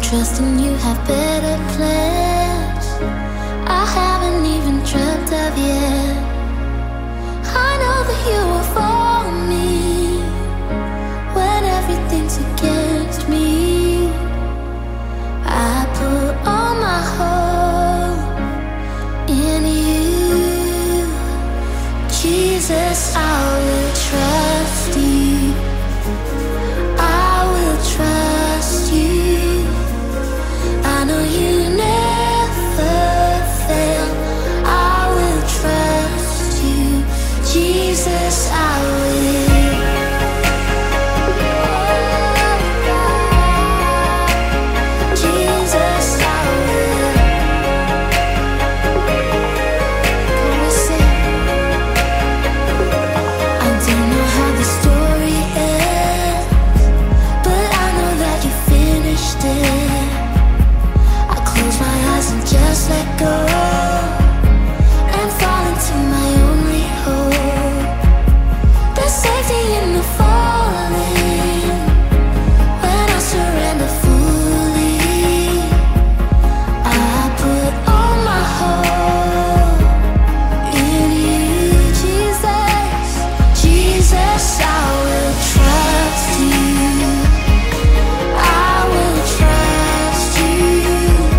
trusting you have better plans I haven't even dreamt of yet. I know that you will for me when everything's against me. I put all my hope in you, Jesus. I will trust you. I will trust you. I know you never fail. I will trust you, Jesus. I will. Just let go and fall into my only hope. There's safety in the falling when I surrender fully. I put all my hope in you, Jesus. Jesus, I will trust you. I will trust you.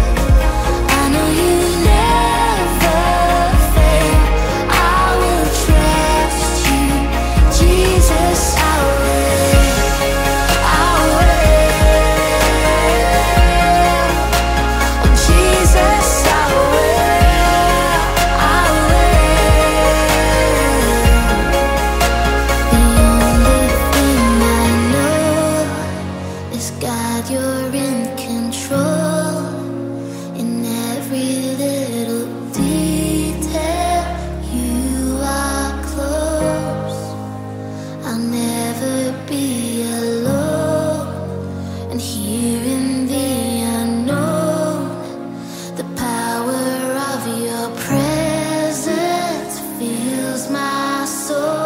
God, you're in control in every little detail. You are close. I'll never be alone. And here in the unknown, the power of your presence fills my soul.